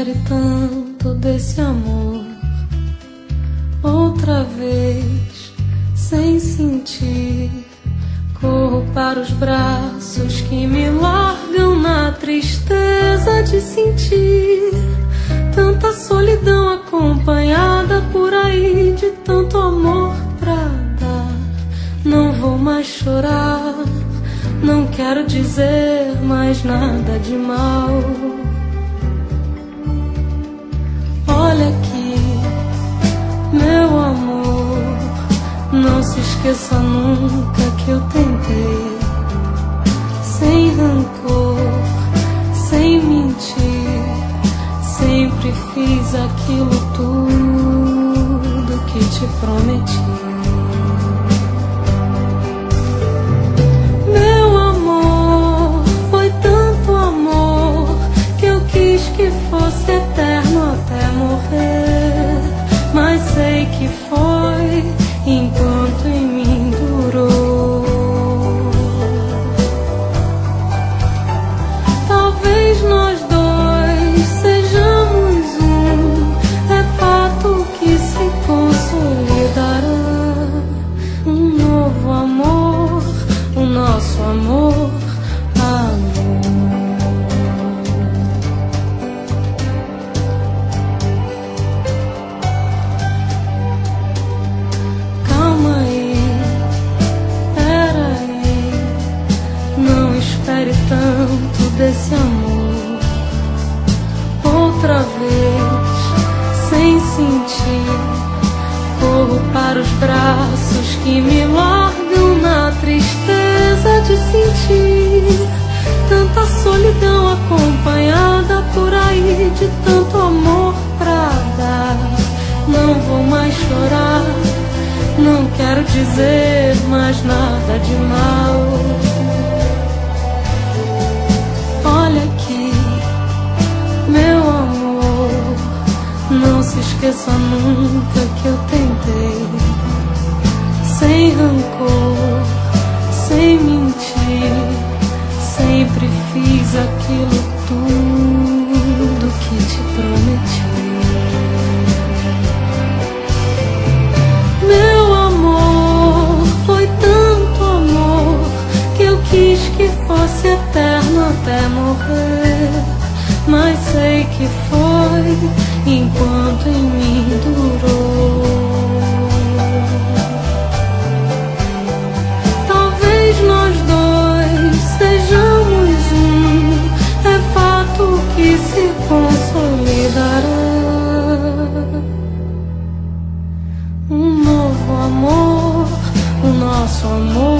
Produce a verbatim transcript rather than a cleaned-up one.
espere tanto desse amor outra vez, sem sentir. Corro para os braços que me largam na tristeza de sentir tanta solidão acompanhada por aí de tanto amor pra dar. Não vou mais chorar, não quero dizer mais nada de mal. Olha aqui, meu amor, não se esqueça nunca que eu tentei, sem rancor, sem mentir, sempre fiz aquilo tudo que te prometi. Meu amor, foi tanto amor que eu quis que fosse eterno até morrer, mas sei que foi enquanto em mim durou. Talvez nós dois sejamos um, é fato que se consolidará. Um novo amor, o nosso amor, amor. Calma aí, peraí, não espere tanto desse amor outra vez, sem sentir. Corro para os braços que me largam na tristeza de sentir tanta solidão acompanhada por aí de tanto amor pra dar. Não vou mais chorar, não quero dizer mais nada de mal. Olha aqui, meu amor, não se esqueça nunca que eu tentei, sem rancor, sem mentir, sempre fiz aquilo tudo que te prometi. Meu amor, foi tanto amor que eu quis que fosse eterno até morrer, mas sei que foi enquanto em mim durou. Talvez nós dois sejamos um, é fato que se consolidará. Um novo amor, o nosso amor.